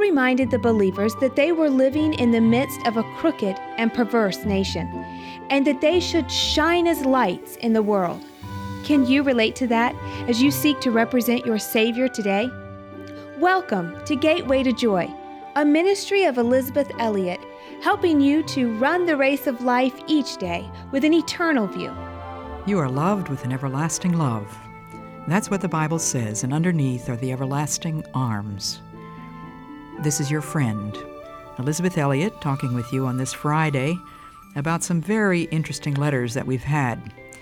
reminded the believers that they were living in the midst of a crooked and perverse nation, and that they should shine as lights in the world. Can you relate to that as you seek to represent your Savior today? Welcome to Gateway to Joy, a ministry of Elizabeth Elliot, helping you to run the race of life each day with an eternal view. You are loved with an everlasting love. That's what the Bible says, and underneath are the everlasting arms. This is your friend, Elizabeth Elliot, talking with you on this Friday about some very interesting letters that we've had.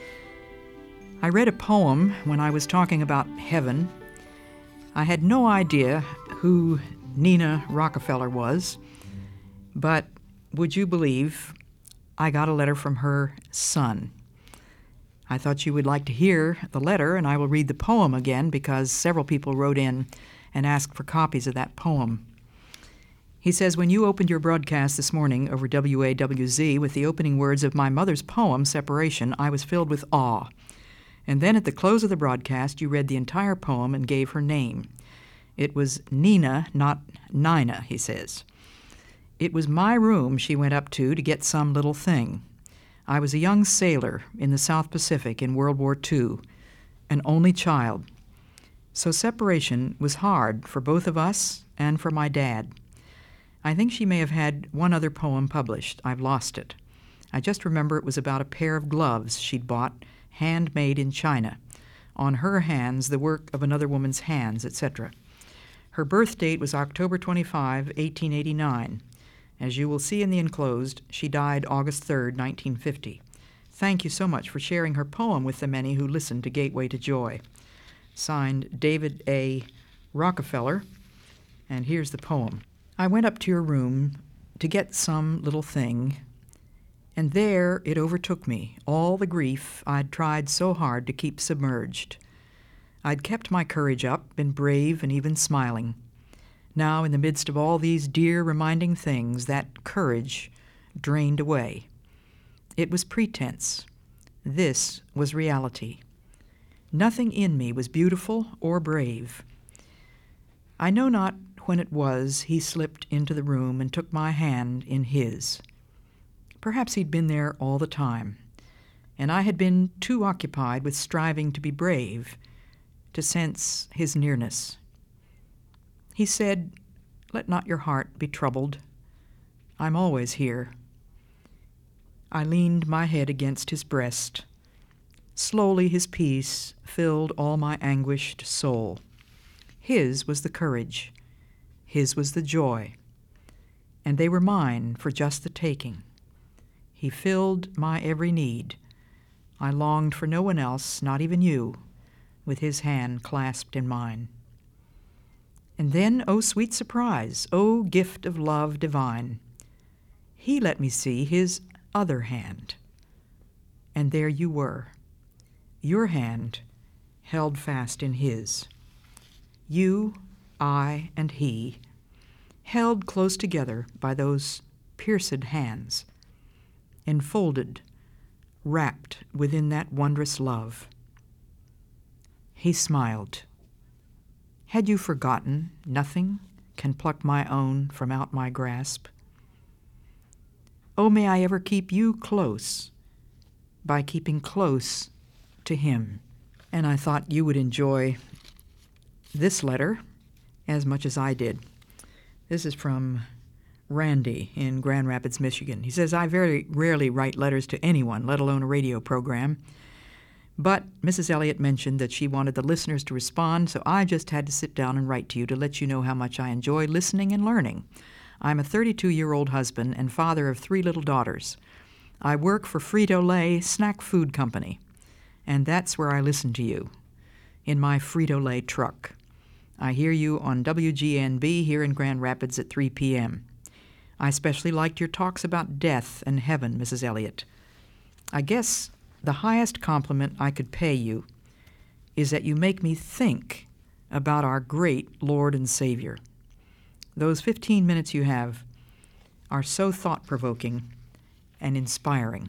I read a poem when I was talking about heaven. I had no idea who Nina Rockefeller was, but would you believe I got a letter from her son? I thought you would like to hear the letter, and I will read the poem again because several people wrote in and asked for copies of that poem. He says, when you opened your broadcast this morning over WAWZ with the opening words of my mother's poem, Separation, I was filled with awe. And then at the close of the broadcast, you read the entire poem and gave her name. It was Nina, not Nina, he says. It was my room she went up to get some little thing. I was a young sailor in the South Pacific in World War II, an only child. So separation was hard for both of us and for my dad. I think she may have had one other poem published. I've lost it. I just remember it was about a pair of gloves she'd bought, handmade in China. On her hands, the work of another woman's hands, etc. Her birth date was October 25, 1889. As you will see in the enclosed, she died August 3, 1950. Thank you so much for sharing her poem with the many who listened to Gateway to Joy. Signed, David A. Rockefeller. And here's the poem. I went up to your room to get some little thing, and there it overtook me, all the grief I'd tried so hard to keep submerged. I'd kept my courage up, been brave and even smiling. Now, in the midst of all these dear reminding things, that courage drained away. It was pretense. This was reality. Nothing in me was beautiful or brave. I know not when it was he slipped into the room and took my hand in his. Perhaps he'd been there all the time, and I had been too occupied with striving to be brave to sense his nearness. He said, "Let not your heart be troubled. I'm always here." I leaned my head against his breast. Slowly his peace filled all my anguished soul. His was the courage. His was the joy. And they were mine for just the taking. He filled my every need. I longed for no one else, not even you, with his hand clasped in mine. And then, oh sweet surprise, oh gift of love divine, he let me see his other hand. And there you were, your hand held fast in his. You, I, and he, held close together by those pierced hands, enfolded, wrapped within that wondrous love. He smiled. Had you forgotten nothing can pluck my own from out my grasp? Oh, may I ever keep you close by keeping close to him. And I thought you would enjoy this letter as much as I did. This is from Randy in Grand Rapids, Michigan. He says, I very rarely write letters to anyone, let alone a radio program. But Mrs. Elliot mentioned that she wanted the listeners to respond, so I just had to sit down and write to you to let you know how much I enjoy listening and learning. I'm a 32-year-old husband and father of 3 little daughters. I work for Frito-Lay Snack Food Company, and that's where I listen to you, in my Frito-Lay truck. I hear you on WGNB here in Grand Rapids at 3 p.m. I especially liked your talks about death and heaven, Mrs. Elliot. I guess the highest compliment I could pay you is that you make me think about our great Lord and Savior. Those 15 minutes you have are so thought-provoking and inspiring.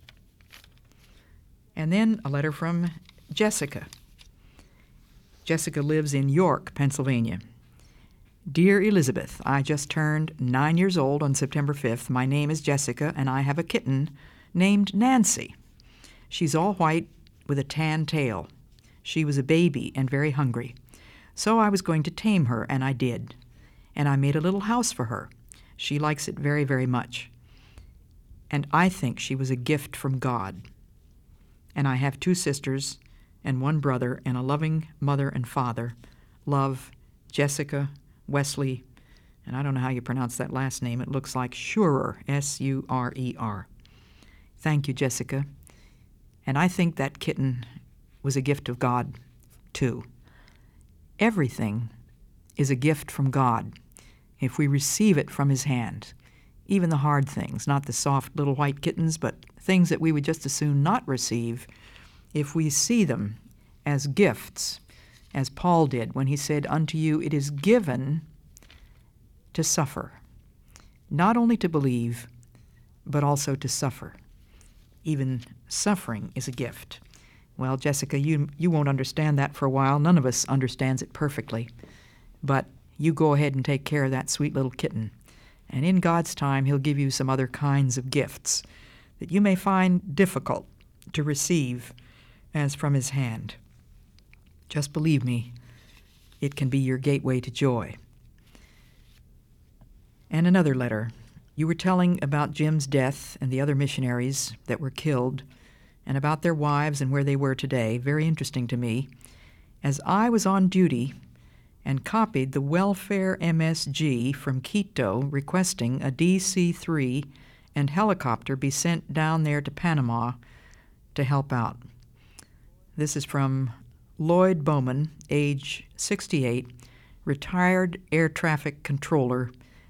And then a letter from Jessica. Jessica lives in York, Pennsylvania. Dear Elizabeth, I just turned 9 years old on September 5th. My name is Jessica, and I have a kitten named Nancy. She's all white with a tan tail. She was a baby and very hungry. So I was going to tame her, and I did. And I made a little house for her. She likes it very, very much. And I think she was a gift from God. And I have 2 sisters and 1 brother and a loving mother and father. Love, Jessica, Wesley, and I don't know how you pronounce that last name. It looks like Schurer, S-U-R-E-R. Thank you, Jessica. And I think that kitten was a gift of God, too. Everything is a gift from God if we receive it from His hand. Even the hard things, not the soft little white kittens, but things that we would just as soon not receive, if we see them as gifts, as Paul did when he said, "Unto you it is given to suffer," not only to believe, but also to suffer. Even suffering is a gift. Well, Jessica, you won't understand that for a while. None of us understands it perfectly. But you go ahead and take care of that sweet little kitten. And in God's time, He'll give you some other kinds of gifts that you may find difficult to receive as from His hand. Just believe me, it can be your gateway to joy. And another letter. You were telling about Jim's death and the other missionaries that were killed, and about their wives and where they were today. Very interesting to me. As I was on duty and copied the welfare MSG from Quito requesting a DC-3 and helicopter be sent down there to Panama to help out. This is from Lloyd Bowman, age 68, retired air traffic controller,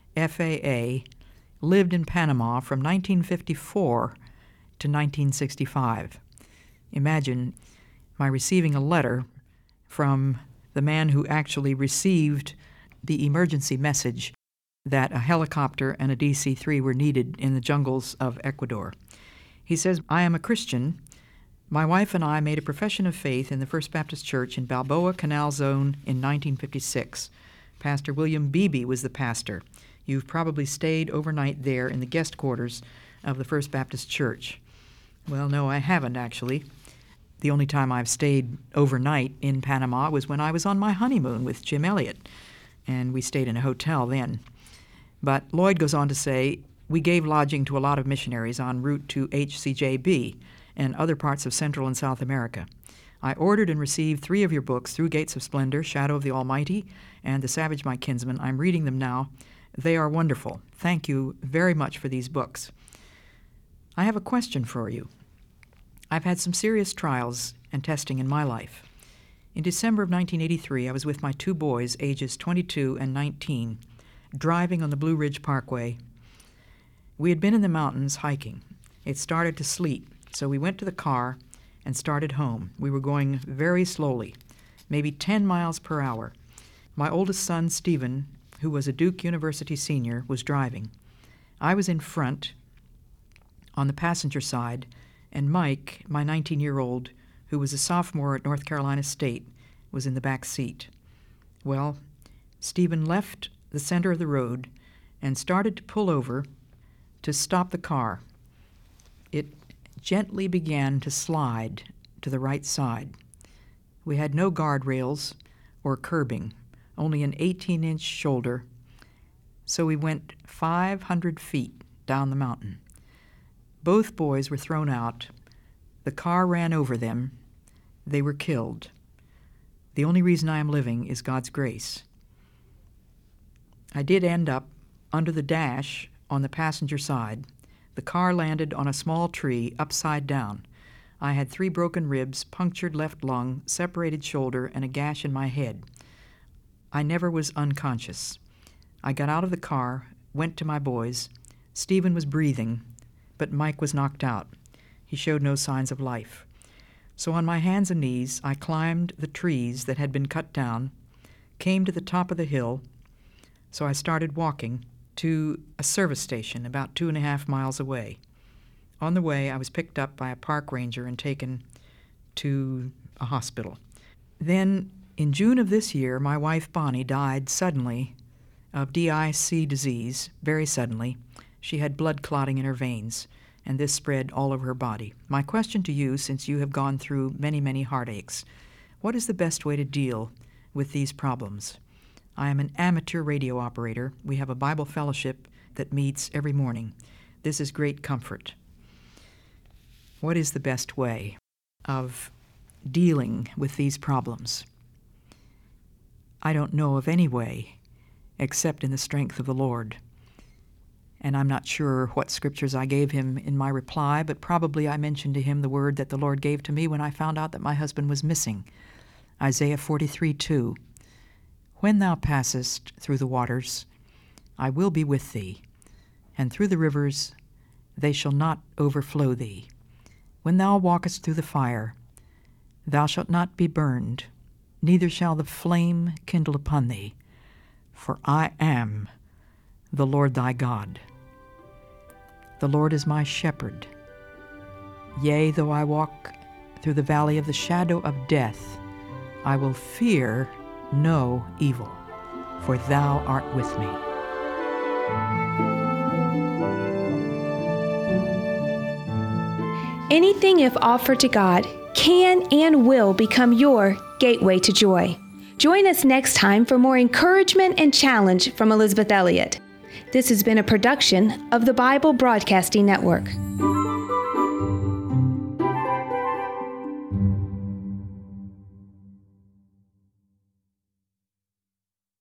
FAA, lived in Panama from 1954 to 1965. Imagine my receiving a letter from the man who actually received the emergency message that a helicopter and a DC-3 were needed in the jungles of Ecuador. He says, "I am a Christian. My wife and I made a profession of faith in the First Baptist Church in Balboa Canal Zone in 1956. Pastor William Beebe was the pastor. You've probably stayed overnight there in the guest quarters of the First Baptist Church." Well, no, I haven't, actually. The only time I've stayed overnight in Panama was when I was on my honeymoon with Jim Elliot, and we stayed in a hotel then. But Lloyd goes on to say, "We gave lodging to a lot of missionaries en route to HCJB and other parts of Central and South America. I ordered and received 3 of your books, Through Gates of Splendor, Shadow of the Almighty, and The Savage My Kinsman. I'm reading them now. They are wonderful. Thank you very much for these books. I have a question for you. I've had some serious trials and testing in my life. In December of 1983, I was with my 2 boys, ages 22 and 19, driving on the Blue Ridge Parkway. We had been in the mountains hiking. It started to sleet, so we went to the car and started home. We were going very slowly, maybe 10 miles per hour. My oldest son, Stephen, who was a Duke University senior, was driving. I was in front on the passenger side, and Mike, my 19-year-old, who was a sophomore at North Carolina State, was in the back seat. Well, Stephen left the center of the road and started to pull over to stop the car. It gently began to slide to the right side. We had no guardrails or curbing, only an 18-inch shoulder, so we went 500 feet down the mountain. Both boys were thrown out. The car ran over them. They were killed. The only reason I am living is God's grace. I did end up under the dash on the passenger side. The car landed on a small tree upside down. I had 3 broken ribs, punctured left lung, separated shoulder, and a gash in my head. I never was unconscious. I got out of the car, went to my boys. Stephen was breathing, but Mike was knocked out. He showed no signs of life. So on my hands and knees, I climbed the trees that had been cut down, came to the top of the hill, so I started walking to a service station about 2.5 miles away. On the way, I was picked up by a park ranger and taken to a hospital. Then, in June of this year, my wife Bonnie died suddenly of DIC disease very suddenly. She had blood clotting in her veins, and this spread all over her body. My question to you, since you have gone through many, many heartaches, what is the best way to deal with these problems? I am an amateur radio operator. We have a Bible fellowship that meets every morning. This is great comfort. What is the best way of dealing with these problems? I don't know of any way except in the strength of the Lord. And I'm not sure what scriptures I gave him in my reply, but probably I mentioned to him the word that the Lord gave to me when I found out that my husband was missing. Isaiah 43:2. When thou passest through the waters, I will be with thee, and through the rivers, they shall not overflow thee. When thou walkest through the fire, thou shalt not be burned, neither shall the flame kindle upon thee. For I am the Lord thy God. The Lord is my shepherd. Yea, though I walk through the valley of the shadow of death, I will fear no evil, for thou art with me. Anything, if offered to God, can and will become your gateway to joy. Join us next time for more encouragement and challenge from Elisabeth Elliot. This has been a production of the Bible Broadcasting Network.